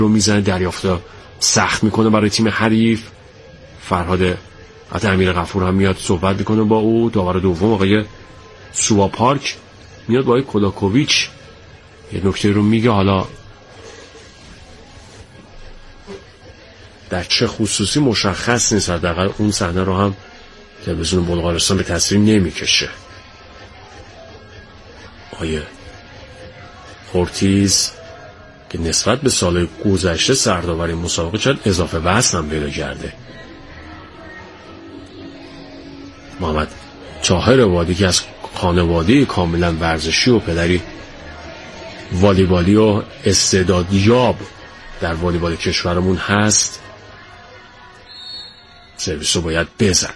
رو میزنه، دریافت سخت میکنه برای تیم حریف. فرهاد امیر غفور هم میاد صحبت میکنه با او. داور دوم آقای سووا پارک میاد با آقای کولاکوویچ یه نکته رو میگه. حالا در چه خصوصی مشخص نیست، حداقل اون صحنه رو هم تلویزیون بلغارستان به تصویر نمیکشه. آقای خورتیز که نسبت به سال گذشته سرداور این مسابقه شاید اضافه وزن هم پیدا کرده. محمد طاهر وادی که از خانواده کاملا ورزشی و پدری والیبالی و استعدادیاب در والیبال کشورمون هست، سرویس رو باید بزنه.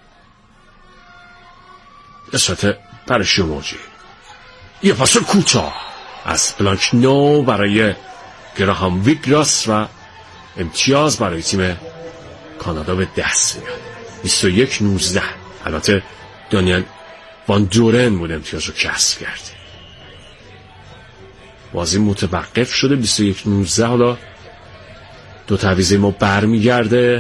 قسمت پرشی موجی، یه پاس کوتاه از بلانکنو برای گراهام ویگراس و امتیاز برای تیم کانادا به دست میاد. 21-19. البته دانیل وان دورن بود امتیاز رو کسب کرد. بازی متوقف شده 21-19. حالا دو تعویضه ما برمیگرده.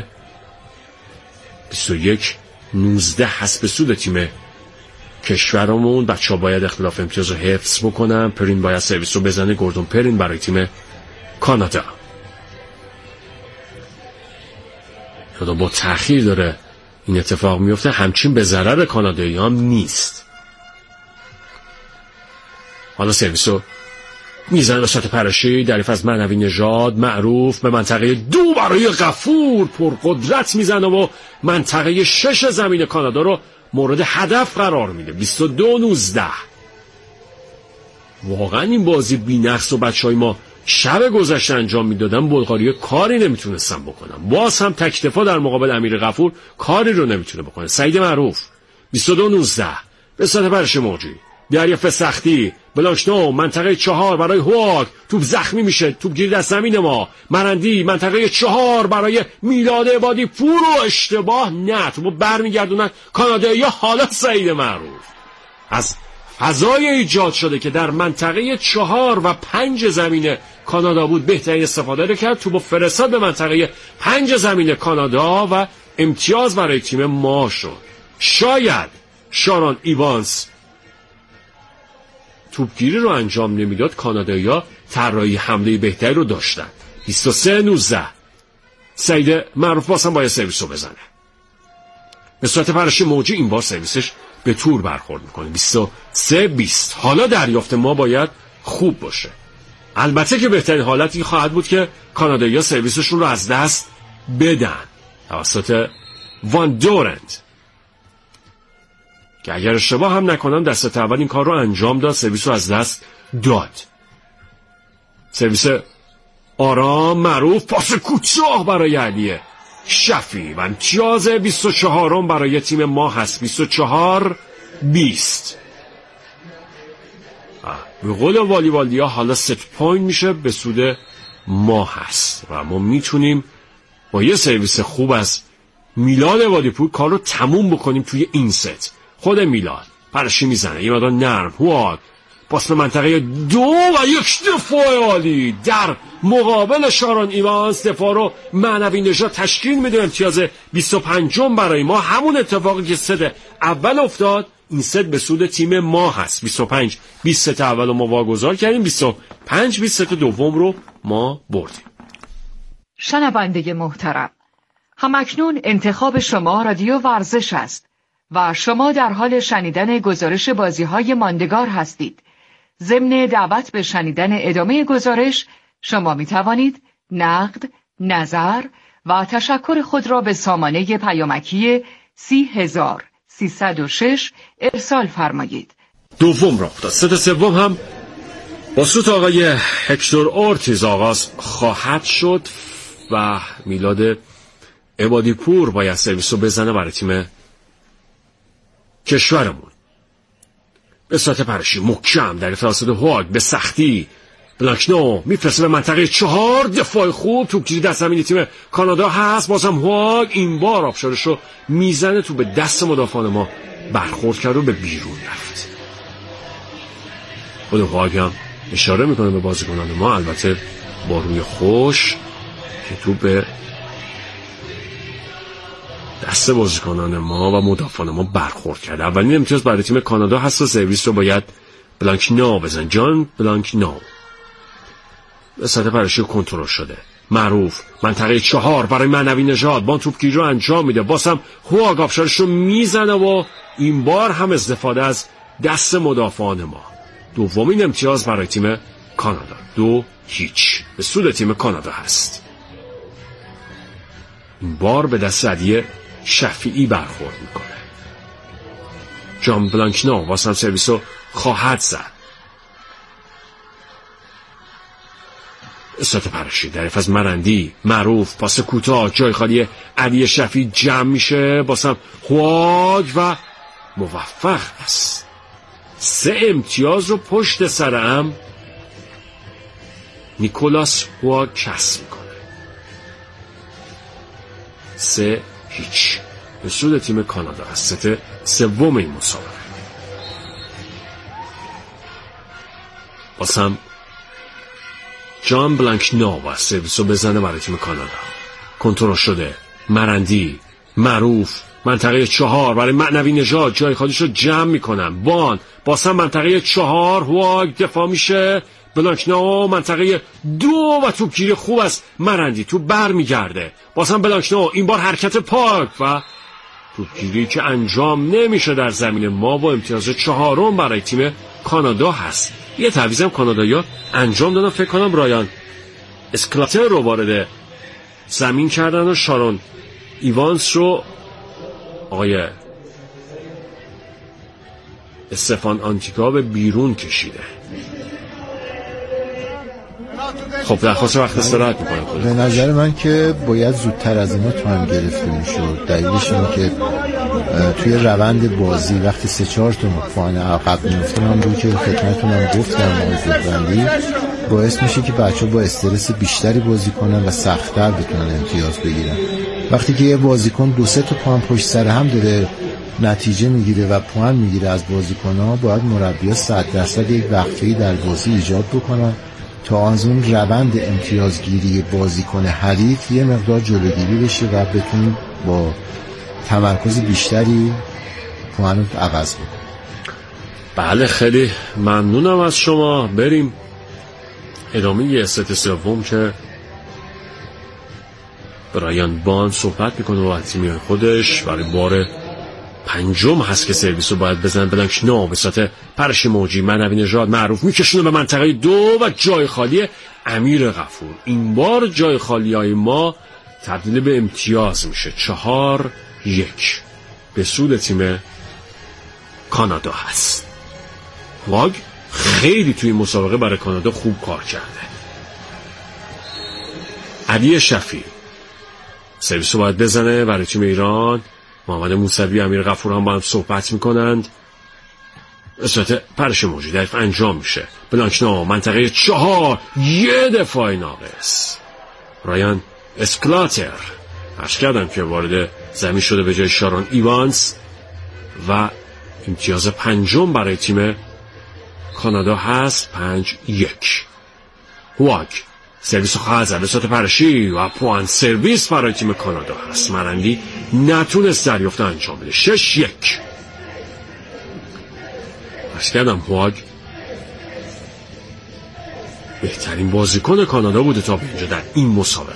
21-19 هست به سود تیم کشورمون. بچه ها باید اختلاف امتیاز رو حفظ بکنن. پرین باید سرویس رو بزنه. گوردون پرین برای تیم کانادا. خدا با تأخیر داره این اتفاق میفته، همچین به ضرر کانادایی هم نیست. حالا سرویس رو میزنه وسط پرشی، دریف از معنوی نژاد معروف به منطقه 2 برای غفور پرقدرت میزنه و منطقه 6 زمین کانادا رو مورد هدف قرار میده. 22-19. واقعا این بازی بی‌نقص و بچهای ما شب گذشته انجام میدادن بلغاریا کاری نمیتونستن بکنن. باز هم تکتفا در مقابل امیر غفور کاری رو نمیتونه بکنه. سعید معروف 22-19 به سطح پرش موجی، دریافت سختی بلانکنو منطقه 4 برای هواگ، توپ زخمی میشه، توپ گیر دست زمین ما. مرندی منطقه 4 برای میلاد عبادی پور و اشتباه نه، توپو برمیگردونن کانادایی‌ها. حالا سعید معروف از فضای ایجاد شده که در منطقه 4 و 5 زمین کانادا بود بهترین استفاده رو کرد. توپو فرستاد به منطقه 5 زمین کانادا و امتیاز برای تیم ما شد. شاید شارون ایوانس توپگیری رو انجام نمیداد، کانادایی‌ها طراحی حمله بهتری رو داشتن. 23-19. سعید معروف باسم باید سرویس رو بزنه. به صورت پرش موجی این بار سرویسش به تور برخورد میکنه. 23-20. حالا دریافت ما باید خوب باشه. البته که بهترین حالتی خواهد بود که کانادایی‌ها سرویسشون رو از دست بدن توسط وان دورند که اگر اشتباه هم نکنم در ست اول این کار رو انجام داد، سرویس رو از دست داد. سرویس آرام معروف، پاس کوتاه برای علی شفی و امتیاز 24 برای تیم ما هست. 24-20. به قول والیبالیا حالا ست پوینت میشه به سود ما هست و ما میتونیم با یه سرویس خوب از میلاد عبادیپور کار رو تموم بکنیم توی این ست. خود میلاد پرشی میزنه، یه مدار نرم هواگ پاس به منطقه 2 و یک دفاع عالی در مقابل شارون ایوانس. دفاع رو معنوی نژاد تشکیل میده. امتیاز 25 برای ما، همون اتفاقی که ست اول افتاد این ست به سود تیم ما هست. 25-20 ست اول رو ما واگذار کردیم، 25-20 ست دوم رو ما بردیم. شنونده محترم، همکنون انتخاب شما رادیو ورزش است و شما در حال شنیدن گزارش بازی‌های ماندگار هستید. ضمن دعوت به شنیدن ادامه گزارش، شما می توانید نقد، نظر و تشکر خود را به سامانه پیامکی 30306 ارسال فرمایید. دوم را تا ست سوم هم با سوت آقای هکتور اورتیز آغاز خواهد شد و میلاد عبادیپور باید سرویس رو بزنه برای تیم کشورمون. به صورت پرشی محکم در فراسد هواگ به سختی بلانکنو میفرسته به منطقه 4. دفاع خوب، توپگیری دست زمین تیم کانادا هست. بازم هواگ این بار آبشارش رو میزنه، تو به دست مدافعان ما برخورد کرد و به بیرون رفت. خود هواگ هم اشاره میکنه به بازیکنان ما، البته با روی خوش که توپ به دست بازیکنان ما و مدافعان ما برخورد کرده. اولین امتیاز برای تیم کانادا هست و سرویس رو باید بلانکناو بزن. جان بلانکناو به سطح پرشی کنترل شده. معروف منطقه 4 برای معنوی نژاد با توپگیری رو انجام میده. بازم هواگ آبشارش رو میزنه و این بار هم استفاده از دست مدافعان ما. دومین امتیاز برای تیم کانادا. 2-0 به سود تیم کانادا هست. این بار به دست علی شفیعی برخورد میکنه. جان بلانکناو واسم سرویس رو خواهد زد. استات پرشی در از مرندی. معروف پاس کوتاه جای خالی علی شفیعی جمع میشه. باسم هواگ و موفق است. 3 امتیاز رو پشت سرم نیکولاس هواگ کسب میکنه. 3-0 به سود تیم کانادا است. ست سوم این مسابقه. باسم جان بلانکناو سرویس رو بزنه برای تیم کانادا. کنترل شده. مرندی. معروف منطقه 4 برای معنوی نژاد جای خودش رو جمع میکنن. باسم منطقه 4 هواگ دفاع میشه. بلانکناو منطقه 2 و توپگیری خوب است. مرندی توپ بر میگرده. باسم بلانکناو این بار حرکت پاک و توپگیری که انجام نمیشه در زمین ما و امتیاز 4 برای تیم کانادا هست. یه تعویضم کانادایی‌ها انجام دادن. فکر کنم رایان اسکلاتر رو وارد زمین کردن و شارون ایوانس رو آقای استفان آنتیکا به بیرون کشیده. خب درخواست وقت استراحت میکنم. به نظر من که باید زودتر از اینا تایم گرفته میشد. دلیلش اینه که توی روند بازی وقتی 3-4 تا پوان عقب میفتن هم روی که خدمتتونم گفتم موضوع باعث میشه که بچه‌ها با استرس بیشتری بازی کنن و سخت‌تر بتونن امتیاز بگیرن. وقتی که یه بازیکن 2-3 تا پوان پشت سر هم داره نتیجه میگیره و پوان میگیره از بازیکن‌ها، باید مربی‌ها 100% یک وقفه‌ای در بازی ایجاد بکنن تا از اون روند امتیازگیری بازیکن حریف یه مقدار جلوگیری بشه و بتون با تمرکز بیشتری پوان رو عوض بکنه. بله خیلی ممنونم از شما. بریم ادامه ست سوم که برایان بان صحبت میکنه با تیم خودش. برای بار 5 هست که سرویس رو باید بزن. بلانکناو به سطح پرش موجی معنوی نژاد معروف میکشونه به منطقه 2 و جای خالی امیر غفور. این بار جای خالی های ما تبدیل به امتیاز میشه. 4-1 به سود تیم کانادا هست. واگ خیلی توی مسابقه برای کانادا خوب کار کرده. علی شفیعی سرویس رو باید بزنه برای تیم ایران. محمد موسوی امیر غفور هم با هم صحبت میکنند. استات پرش موجی در انجام میشه. بلانکناو منطقه 4 یه دفاع ناقص. رایان اسکلاتر عرض کردم که وارد زمین شده به جای شارون ایوانس و امتیاز 5 برای تیم کانادا هست. 5-1 هواگ سرویس خواهد زد به سطح پرشی و پوان سرویس برای تیم کانادا هست. مرندی نتونست دریافت انجام بده. 6-1 عرض کردم هواگ بهترین بازیکن کانادا بوده تا به اینجا در این مسابقه.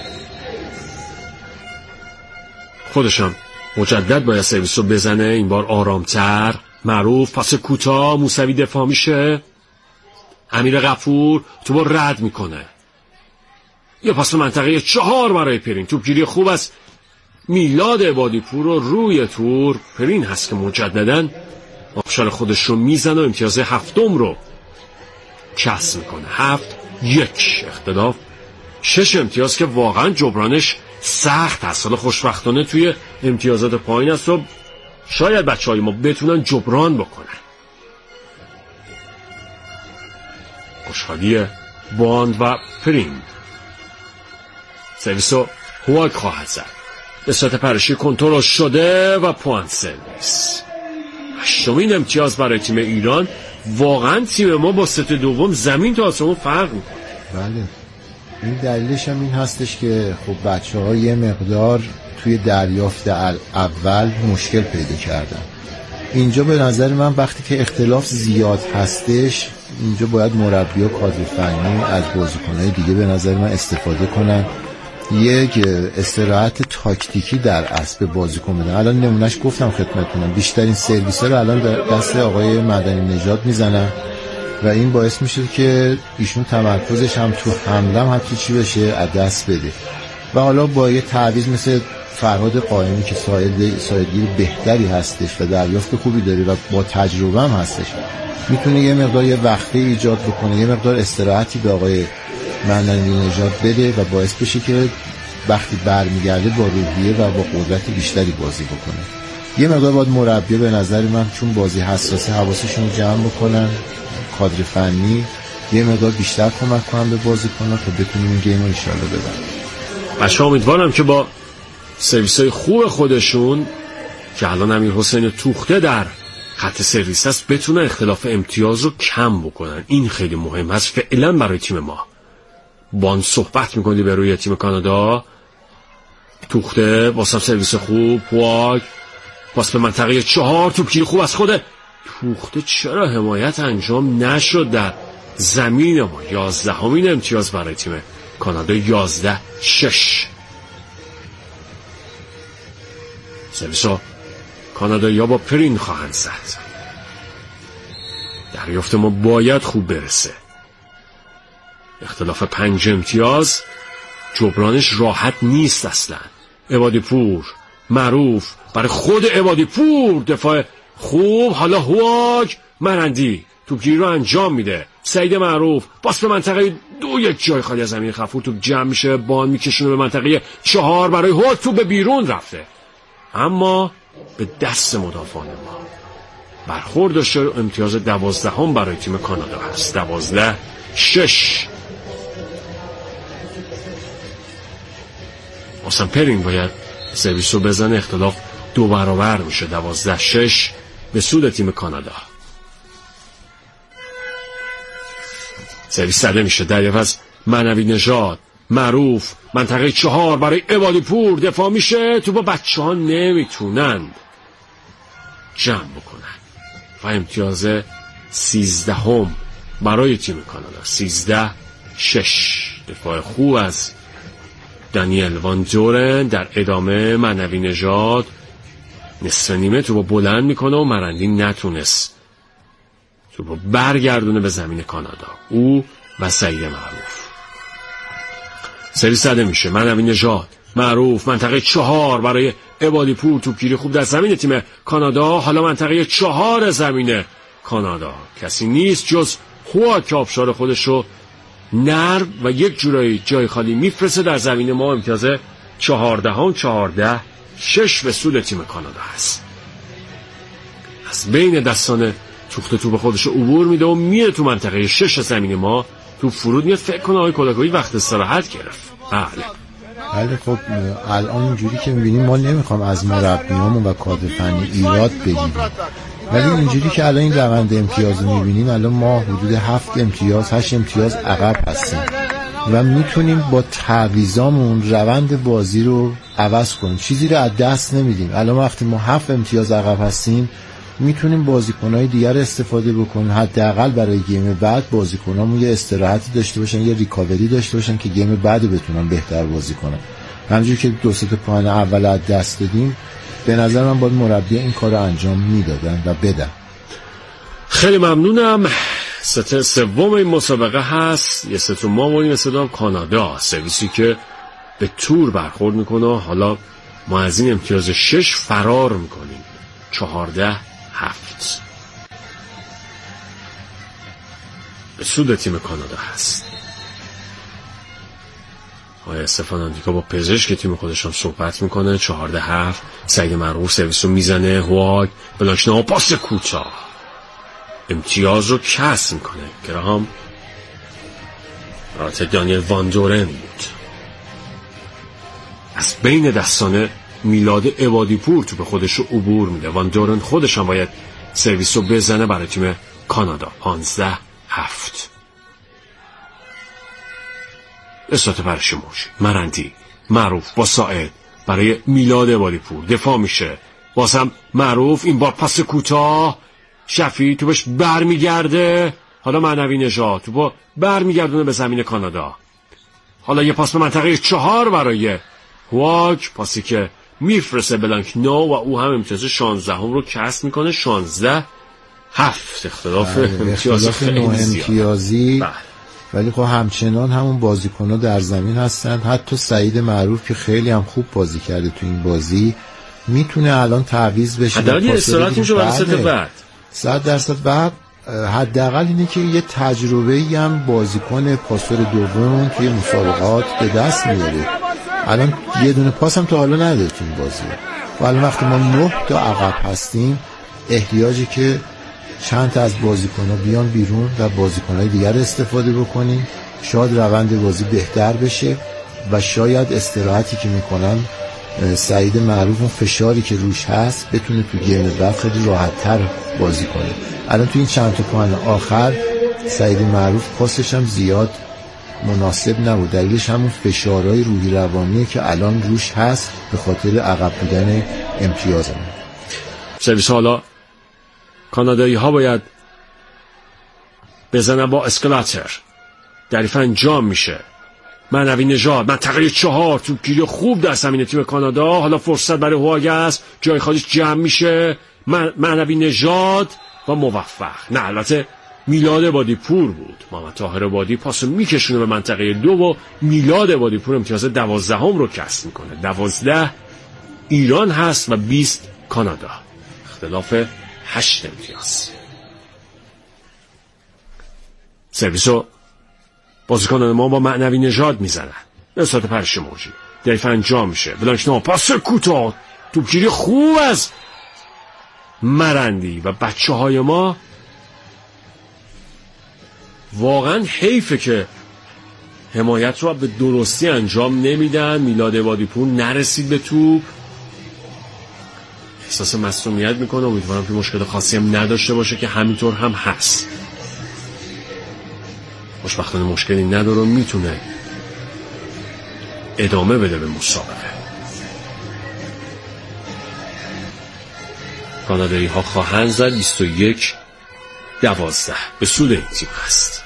خودشم مجدد باید سرویس رو بزنه. این بار آرامتر. معروف پاس کوتاه. موسوی دفاع میشه. امیر غفور توپ رد میکنه. یه پاس منطقه 4 برای پرین. توپگیری خوب است. میلاد عبادی پور رو روی تور. پرین هست که مجدداً آبشار خودش رو میزنه و امتیاز 7 رو کسب میکنه. 7-1 اختلاف 6 امتیاز که واقعا جبرانش سخت هست. حالا خوشبختانه توی امتیازات پایین است و شاید بچه‌های ما بتونن جبران بکنن. خوشحالی باند و پرین. سرویسو هواگ خواهد زد. به سطح پرشی کنترل شده و پوان سرویس. 8 امتیاز برای تیم ایران. واقعا تیم ما با ست دوم زمین تا آسمون فرق میکنه. بله این دلیلش هم این هستش که خب بچه‌ها یه مقدار توی دریافت اول مشکل پیدا کردن. اینجا به نظر من وقتی که اختلاف زیاد هستش، اینجا باید مربی و کادر فنی از بازیکن‌های دیگه به نظر من استفاده کنن، یک استراحت تاکتیکی در اصل بازیکن بدن. الان نمونهش گفتم خدمتتونم، بیشترین سرویس‌ها رو الان دست آقای مدنی نژاد میزنن و این باعث میشه که ایشون تمرکزش هم تو حمله هم حتی چی بشه از دست بده. و حالا با یه تعویض مثل فرهاد قائمی که سایدگیر بهتری هستش و دریافت خوبی داره و با تجربه هم هستش، میتونه یه مقدار یه وقفه ایجاد بکنه، یه مقدار استراحتی به آقای مدنی نژاد بده و باعث بشه که وقتی برمیگرده با روحیه و با قدرت بیشتری بازی بکنه. یه مقدار باید مربی به نظر من چون بازی حساسه حواسشون رو جمع بکنن، کادر فنی یه مقدار بیشتر کمک کنن به بازیکن‌ها تا بتونیم این گیم رو ان شاءالله ببریم. بچه‌ها امیدوارم که با سرویس‌های خوب خودشون که الان امیرحسین توخته در خط سرویس است بتونه اختلاف امتیاز رو کم بکنن. این خیلی مهم هست فعلا برای تیم ما. بان صحبت میکنی به روی تیم کانادا. توخته واسه سرویس خوب، پواک پاس به منطقه 4، توپگیری خوب از خود توخته. چرا حمایت انجام نشد در زمین ما؟ 11مین امتیاز برای تیم کانادا، 11-6. سرویس ها کانادایی ها با پرین خواهند زد. دریافت ما باید خوب برسه. اختلاف 5 امتیاز جبرانش راحت نیست اصلا. عبادی پور معروف برای خود عبادی پور، دفاع خوب. حالا هواگ مرندی توپگیری رو انجام میده. سعید معروف پاس به منطقه 2، یک جای خالی از زمین غفور، توپ جمع میشه، بان میکشونه به منطقه 4 برای هواگ. توپ به بیرون رفته اما به دست مدافعان ما برخورد داشته. امتیاز 12 برای تیم کانادا هست، 12-6. اصلا پرینگ باید سرویس رو بزنه، اختلاف 2 برابر میشه، 12-6 به سود تیم کانادا. سرویس زده میشه، دریافت از معنوی نژاد، معروف منطقه 4 برای عبادی پور، دفاع میشه. تو با بچه ها نمیتونند جمع بکنن و امتیاز 13 برای تیم کانادا، 13-6. دفاع خوب از دانیل وان دورن. در ادامه معنوی نژاد نصف نیمه تو با بلند میکنه و مرندی نتونست تو با برگردونه به زمین کانادا، او و سعید معروف. سرویس زده میشه، معنوی نژاد، معروف منطقه 4 برای عبادی پور، توپگیری خوب در زمین تیم کانادا. حالا منطقه 4 زمین کانادا کسی نیست جز هواگ که آبشار خودش رو نرم و یک جورایی جای خالی میفرسته در زمین ما. امتیاز 14-6 به سود تیم کانادا هست. از بین دستان توخته توپ خودش رو عبور میده و میره تو منطقه 6 زمین ما. تو فرود میاد. فکر کنه آقای کلاگویی وقت استراحت گرفت. بله خب الان اینجوری که میبینیم ما نمیخوام از مربیامون و کادر فنی ایراد بگیریم، ولی اینجوری که الان این روند امتیاز رو میبینیم، الان ما حدود 7 امتیاز 8 امتیاز عقب هستیم و میتونیم با تعویضامون روند بازی رو عوض کنیم، چیزی رو از دست نمیدیم. الان وقتی ما 7 امتیاز عقب هستیم میتونیم بازیکن‌های دیگر استفاده بکنیم، حداقل برای گیم بعد بازیکنامون یه استراحتی داشته باشن، یه ریکاوری داشته باشن که گیم بعد بتونن بهتر بازی کنن. همونجوری که 2 پوان اول از دست دادیم، به نظر من باید مربی این کار رو انجام میدادن و بدن. خیلی ممنونم. ست سوم این مسابقه هست، یه ست ما و این ست کانادا، سرویسی که به تور برخورد میکنه. حالا ما از این امتیاز 6 فرار میکنیم، 14-7 به سود تیم کانادا هست. آقای استفان آندیکا با پزشک تیم خودشان صحبت میکنه. 14-7 سعید معروف سرویس رو میزنه، هواگ بلانشنا پاس کوتاه امتیاز رو کسب میکنه. گراهام رات دانیل وان دورن بود. از بین دستانه میلاد عبادی پور تو به خودش رو عبور میده. وان دورن خودش هم باید سرویس رو بزنه برای تیم کانادا. 15-7 اصلاحات پرش موجی. مرندی معروف با ساعد برای میلاد عبادی‌پور دفاع میشه. بازم معروف، این بار پاس کوتاه، شفیع توپش برمیگرده. حالا معنوی نژاد توپو برمیگردونه به زمین کانادا. حالا یه پاس به منطقه 4 برای هواگ، پاسی که میفرسته بلانکنو و او هم امتیاز 16 رو کسب میکنه. 16-7 اختلاف امتیازی خیلی امتیازی. ولی خب همچنان همون بازیکن‌ها در زمین هستن. حتی سعید معروف که خیلی هم خوب بازی کرده تو این بازی میتونه الان تعویض بشه. حداقل یه استراحت میشه برای ست بعد 100% بعد. حداقل اینه که یه تجربه‌ای هم بازیکن پاسور دوم توی مسابقات به دست میاره. الان یه دونه پاس هم تا حالا نداره تو این بازی. ولی وقتی ما 9 تا عقب هستیم احتیاجی که چند تا از بازیکن‌ها بیان بیرون و بازیکن‌های دیگر استفاده بکنیم. شاید روند بازی بهتر بشه و شاید استراحتی که میکنن سعید معروف اون فشاری که روش هست بتونه تو گیم بعد خیلی راحت‌تر بازی کنه. الان تو این چند تا پوان آخر سعید معروف پاسش هم زیاد مناسب نبود. دلیلش همون فشارهای روحی روانی که الان روش هست به خاطر عقب بودن امتیازمون. سرویس حالا کانادایی ها باید بزنن با اسکلاتر. دریفه انجام میشه. معنوی نژاد منطقه 4 توپگیری خوب در زمین تیم کانادا. حالا فرصت برای هواگ است، جای خودش جمع میشه. معنوی نژاد و موفق. نه البته میلاد عبادی‌پور بود. محمد طاهر عبادی پاسو میکشونه به منطقه 2 و میلاد عبادی‌پور امتیاز 12 رو کسب میکنه. 12 ایران هست و 20 کانادا. اختلاف 8 امتیاز. سرویسو بازیکنان ما با معنوی نژاد میزنن. اصلاحات پرش موجی. دریفه انجام میشه. بلانکنو پاس کوتاه. توپگیری خوب از مرندی و بچه‌های ما. واقعا حیفه که حمایت رو به درستی انجام نمیدن. میلاد عبادی‌پور نرسید به توپ. احساس معصومیت میکنه. امیدوارم که مشکل خاصی هم نداشته باشه که همینطور هم هست. خوشبختانه مشکلی نداره و میتونه ادامه بده به مسابقه. کانادایی ها خواهند زد. 21-12 به سود این تیم هست.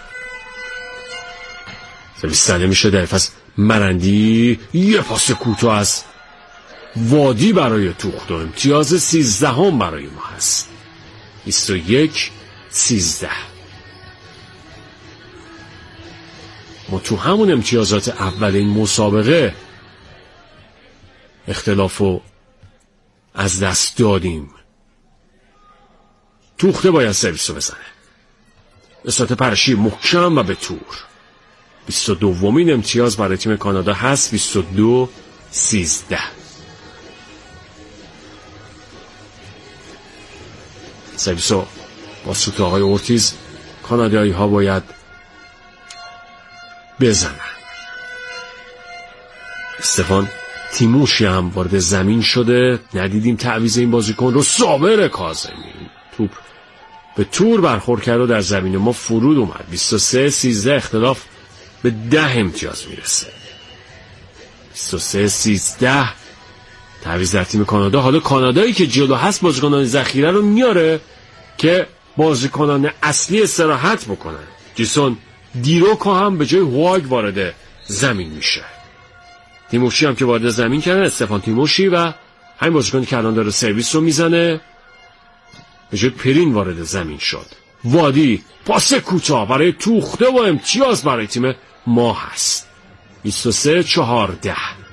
سرویس زده میشه در پس مرندی. یه پاس کوتاه از وادی برای توخت و امتیاز 13 برای ما هست. 21-13. ما تو همون امتیازات اول این مسابقه اختلافو از دست دادیم. توخته باید سرویسو بزنه. اصلاحات پرشی محکم و به تور. 22مین امتیاز برای تیم کانادا هست. 22-13. سرویسو با سوت آقای اورتیز کانادایی ها باید بزنن. استفان تیموشی هم وارد زمین شده. ندیدیم تعویض این بازیکن رو. صابر کاظمی توپ به تور برخورد کرد و در زمین ما فرود اومد. 23-13 اختلاف به 10 امتیاز میرسه. 23-13 تعویض در تیم کانادا. حالا کانادایی که جلو هست بازیکنان ذخیره رو میاره که بازیکنان اصلی استراحت بکنن. جیسون دیروکو هم به جای هواگ وارد زمین میشه. تیموشی هم که وارد زمین کرده. استفان تیموشی و همین بازیکنی که الان داره سرویس رو میزنه به جای پرین وارد زمین شد. وادی پاس کوتاه برای توخته و امتیاز برای تیم ما هست. 23-14.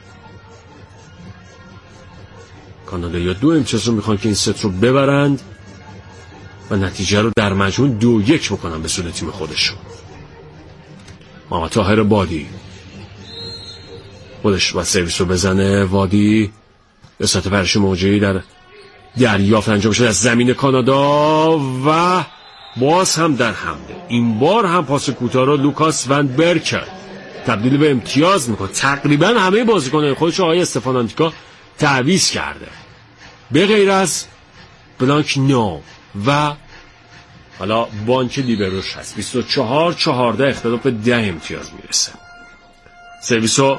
کانادایی 2 امتیاز رو میخوان که این ست رو ببرند و نتیجه رو در مجموع 2-1 بکنن به سود تیم خودشون. محمد طاهر عبادی خودش و سرویس رو بزنه. وادی به سطح پرش موجهی در دریافت انجام شد از زمین کانادا و باز هم در حمله. این بار هم پاس کوتاه رو لوکاس ون برکر تبدیل به امتیاز میکنه. تقریبا همه بازیکنان خودش آقای استفان آنتیکا تعویض کرده به غیر از بلانکنو و حالا بانک لیبروش هست. 24-14 اختلاف به 10 امتیاز میرسه. سرویسو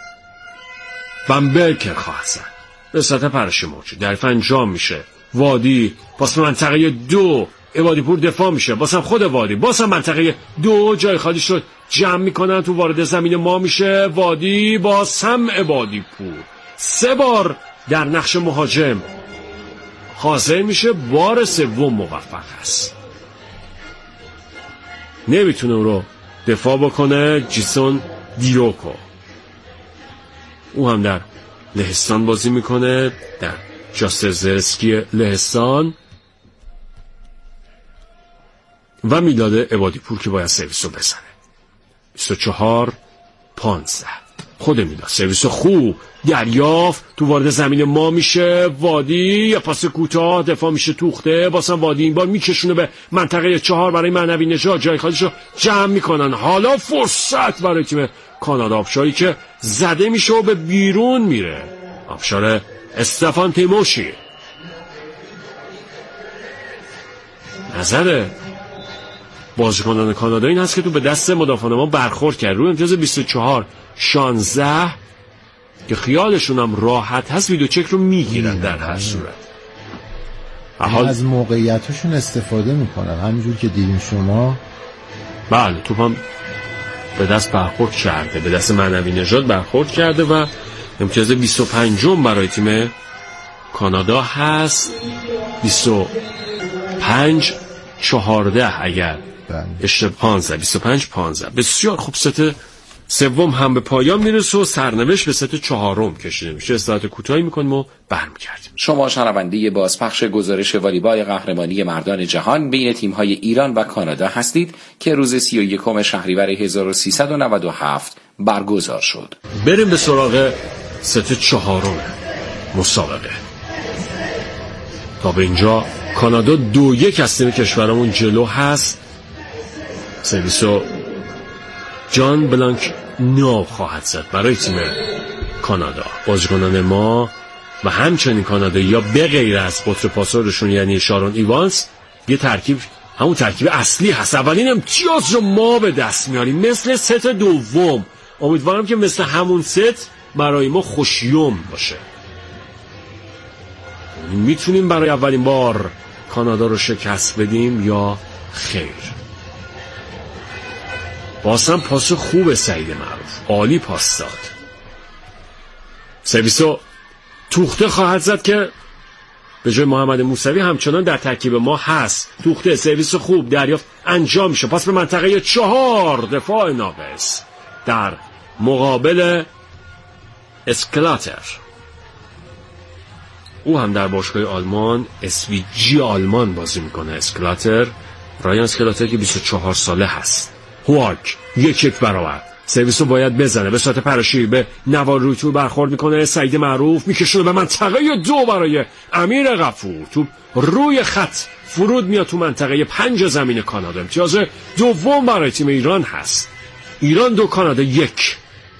بمبرکر خواهد زد به سطح پرش موج. دریافت انجام میشه. وادی پاس به منطقه 2 عبادی پور دفاع میشه. بازم خود وادی بازم منطقه 2 جای خالیش رو جمع میکنن تو وارد زمین ما میشه. وادی باز هم عبادی پور 3 بار در نقش مهاجم حاضر میشه. بار سوم موفق هست. نمیتونه اون رو دفاع بکنه. جیسون دیوکو او هم در لهستان بازی میکنه، در جاسترزرسکی لهستان. و میلاد عبادی پور که باید سرویس رو بزنه. 24-15 خود میلاد سرویس خوب دریافت تو وارد زمین ما میشه. وادی یه پاس کوتاه دفاع میشه توخته. بازم وادی این بار میکشونه به منطقه 4 برای معنوی نژاد. جای خالیش رو جمع میکنن. حالا فرصت برای تیم کانادا. آبشاری که زده میشه و به بیرون میره. آبشار استفان تیموشی. نظر بازیکنان کانادا این هست که تو به دست مدافعان ما برخورد کرد روی امتیاز 24-16 که خیالشون هم راحت هست ویدیو چک رو میگیرن. در هر صورت از موقعیتشون استفاده میکنن همینجور که دیدین شما. بله توپ هم به دست برخورد کرده، به دست معنوی نژاد برخورد کرده و امتیاز 25 برای تیم کانادا هست. 25-14 اگر اشتباه 25-15. بسیار خوب. ست سوم هم به پایان میرسه و سرنوشت به ست 4 کشیده میشه. استراحت کوتاهی میکنیم و برمیگردیم. شما شنونده بازپخش گزارش والیبال قهرمانی مردان جهان بین تیم‌های ایران و کانادا هستید که روز 31 شهریور 1397 برگزار شد. بریم به سراغ ست 4 مسابقه. تا به اینجا کانادا 2-1 از تیم کشورمون جلو هست. سرویسو جان بلانک نو خواهد زد برای تیم کانادا. بازیکنان ما و همچنین کانادایی یا به غیر از قطر پاسورشون یعنی شارون ایوانس یه ترکیب همون ترکیب اصلی هست. اولین امتیاز رو ما به دست میاریم مثل ست دوم. امیدوارم که مثل همون ست برای ما خوشیوم باشه. میتونیم برای اولین بار کانادا رو شکست بدیم یا خیر. بازم پاس خوب سعید معروف عالی پاس داد. سرویسو توخته خواهد زد که به جای محمد موسوی همچنان در ترکیب ما هست. توخته سرویس خوب دریافت انجام میشه. پاس به منطقه 4 دفاع ناقص در مقابل اسکلاتر. او هم در باشگاه آلمان SVG آلمان بازی میکنه. اسکلاتر رایان اسکلاتر که 24 ساله هست. هواک 1-1 برابر. سرویس رو باید بزنه. به ساعت پرشی به نوار روی تو برخورد میکنه. سعید معروف میکشونه به منطقه 2 برای امیر غفور. توپ روی خط فرود میاد تو منطقه 5 زمین کانادا. امتیاز دوم برای تیم ایران هست. ایران 2 کانادا 1.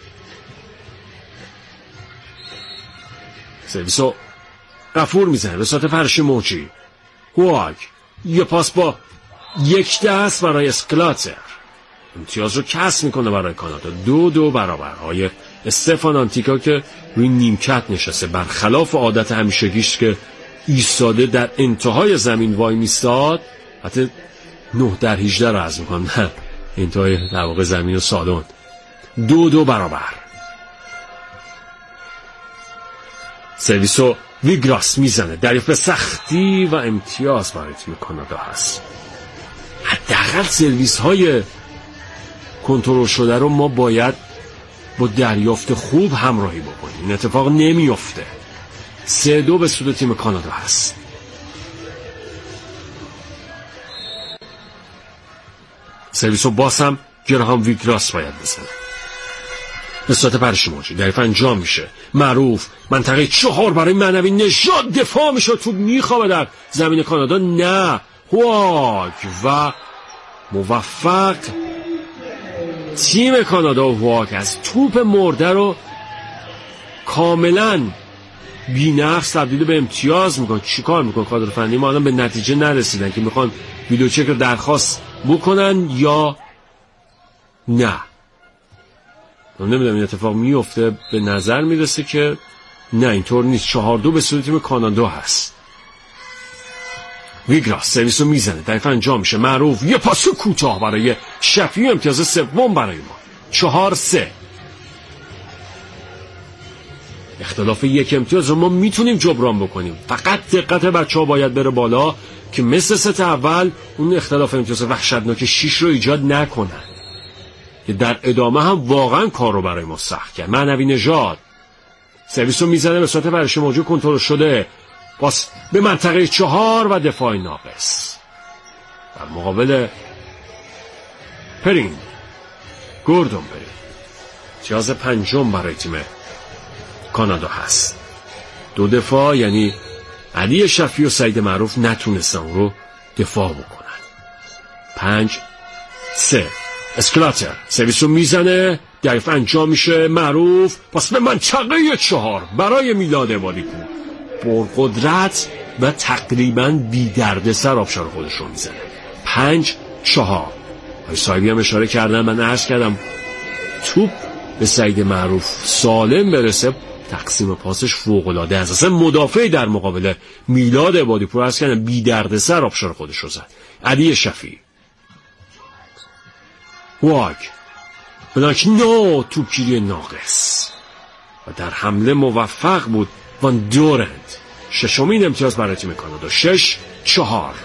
سرویس رو غفور میزنه به ساعت پرشی موجی. هواک یه پاس با 1 دست برای اسکلاتر. امتیاز رو کسب میکنه برای کانادا. 2-2 برابر. های استفان آنتیکا که روی نیمکت نشسته برخلاف عادت همیشگیش که ایستاده در انتهای زمین وای میستاد. حتی 9-18 رو عرض میکنم در انتهای در واقع زمین و سالن. 2-2 برابر. سرویسو ویگراس میزنه. دریافت به سختی و امتیاز برای تیم کانادا هست. حداقل سرویس های کنترل شده رو ما باید با دریافت خوب همراهی بکنیم. این اتفاق نمیفته. 3-2 به سود تیم کانادا هست. سرویس و باز هم گراهام ویگراس باید بزنه. به صورت پرش موجی دریافت انجام میشه. معروف منطقه 4 برای معنوی نژاد دفاع میشه. توپ میخوابه در زمین کانادا. نه هواک و موفق تیم کانادا و هواک از توپ مرده رو کاملا بی‌نقص تبدیل به امتیاز میکنن. چیکار میکنن کادر فنی ما؟ الان به نتیجه نرسیدن که میخوان ویدیو چک رو درخواست بکنن یا نه. نمیدونم این اتفاق میفته، به نظر میرسه که نه اینطور نیست. 4-2 به سود تیم کانادا هست. ویگراس سرویس رو میزنه، دقیقا انجام میشه. معروف یه پاس کوتاه برای شفیع، امتیاز سوم برای ما. 4-3. اختلاف یک امتیاز رو ما میتونیم جبران بکنیم، فقط دقت بچه‌ها باید بره بالا که مثل ست اول اون اختلاف امتیاز وحشتناک 6 رو ایجاد نکنن که در ادامه هم واقعا کار رو برای ما سخت کرد. معنوی نژاد سرویس رو میزنه به صورت پرش موجود کنترل شده، پاس به منطقه 4 و دفاع ناقص. در مقابل پرین، گوردون پرین، امتیاز 5 برای تیم کانادا هست. 2 دفاع، یعنی علی شفیع و سعید معروف نتونستن اون رو دفاع بکنن. 5-3. اسکلاتر سرویس رو میزنه، دریف انجام میشه. معروف پاس به منطقه 4 برای میلاد عبادی‌پور، پرقدرت و تقریبا بی دردسر آبشار خودش رو میزنه. 5-4. صاحبی هم اشاره کردن، من عرض کردم توپ به سعید معروف سالم برسه تقسیم پاسش فوق‌العاده است. اصلا مدافع در مقابل میلاد عبادی‌پور عرض کردم بی دردسر آبشار خودش رو زد. علی شفیع، واگ بلانک نو، توپگیری ناقص و در حمله موفق بود وان دورند. 6مین امتیاز برای تیم کانادا. 6-4.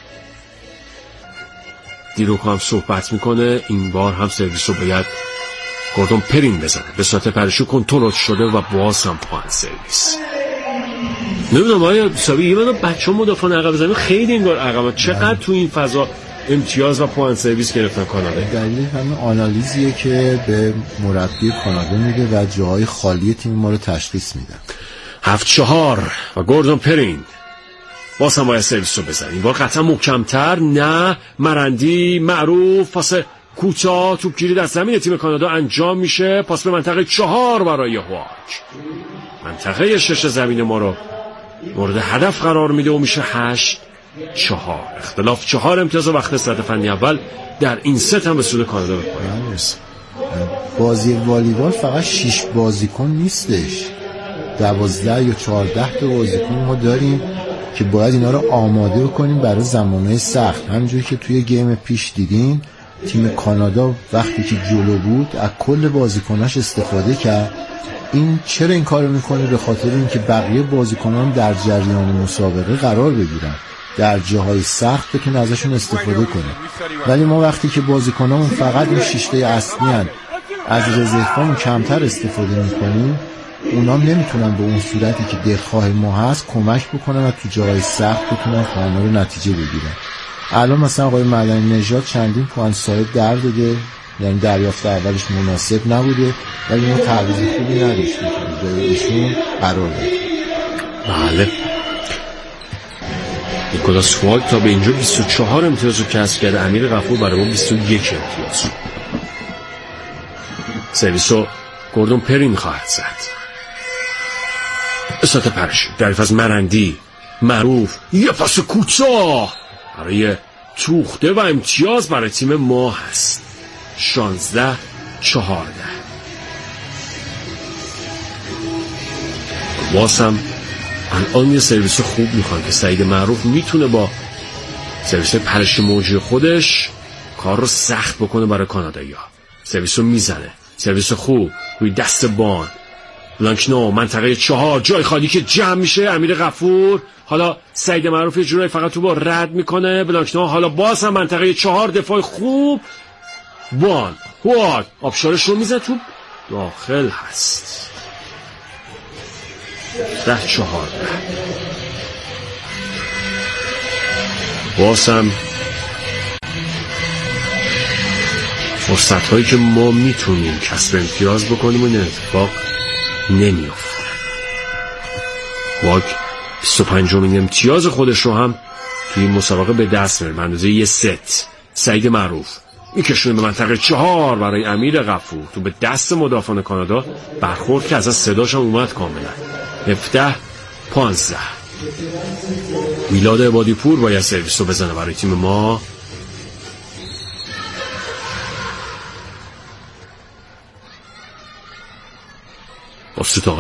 دیروک هم صحبت میکنه، این بار هم سرویس رو باید گوردون پرین بزنه، به صورت پرشو کنترل شده و باز هم پایین سرویس. نمیدونم آیا سابی منو بچه ها مدافعان عقب زمین خیلی انگار عقب، چقدر تو این فضا امتیاز و پوان سرویس گرفتن کانادا؟ دلیل همین آنالیزیه که به مربی کانادا میده و جاهای خالی تیم ما رو تشخیص میده. 7-4 و گوردون پرین باز هم باید سرویس رو بزن، این بار قطعا محکمتر. نه، مرندی، معروف، پاس کوتاه، توپگیری دست زمین تیم کانادا انجام میشه. پاس به منطقه 4 برای هواک، منطقه 6 زمین ما رو مورد هدف قرار میده و میشه 8-4. اختلاف 4 امتیاز وقت استراحت فنی اول در این ست هم به سود کانادا به پایان میرسه. بازی والیبال فقط 6 بازیکن نیستش، 12 یا 14 تا بازیکن ما داریم که باید اینا رو آماده کنیم برای زمانهای سخت. همونجوری که توی گیم پیش دیدین تیم کانادا وقتی که جلو بود از کل بازیکناش استفاده کرد. این چرا این کارو میکنه؟ به خاطر اینکه بقیه بازیکنان در جریان مسابقه قرار بگیرن، در جاهای سخت بتونه ازشون استفاده کنه. ولی ما وقتی که بازیکنامون فقط این 6 تا اصلی هن، از رزروامون کمتر استفاده میکنیم، اونام نمیتونن به اون صورتی که دلخواه ما هست کمک بکنن و تو جاهای سخت بتونن کامل رو نتیجه بگیرن. الان مثلا آقای مدنی نژاد چندین پوان صاحب در داده، یعنی دریافت اولش مناسب نبوده ولی ما تعویض خوبی نداشتیم که جای ایشون قرار بده. بله، نیکولاس فواگ تا به اینجا 24 امتیاز رو کسب کرده، امیر غفور برای ما 21 امتیاز. سرویس رو گوردون پرین خواهد زد. اسات پرشی دریف از مرندی، معروف، یه پاس کوتاه برای توخته و امتیاز برای تیم ما هست. 16-14. باز هم الان یه سرویس خوب میخوان که سعید معروف میتونه با سرویس پرش موجی خودش کار رو سخت بکنه برای کانادایی‌ها. سرویس رو میزنه، سرویس خوب روی دست بان. بلانکنو منطقه 4 جای خالی که جمع میشه. امیر غفور، حالا سعید معروف یه جورایی فقط تو با رد میکنه. بلانکنو حالا باز هم منطقه 4 دفاع خوب. بان هواک آبشارش رو میزن، تو داخل هست. 10-14. باز هم فرصت هایی که ما میتونیم کسب امتیاز بکنیم و این اتفاق نمیافته. واک 25مین امتیاز خودش رو هم توی این مسابقه به دست میاره، اندازه یه ست. سعید معروف میکشونه به منطقه 4 برای امیر غفور، تو به دست مدافعان کانادا برخورد که از صداش هم اومد کاملا. 17-15. میلاد عبادی‌پور باید سرویس رو بزنه برای تیم ما. توسط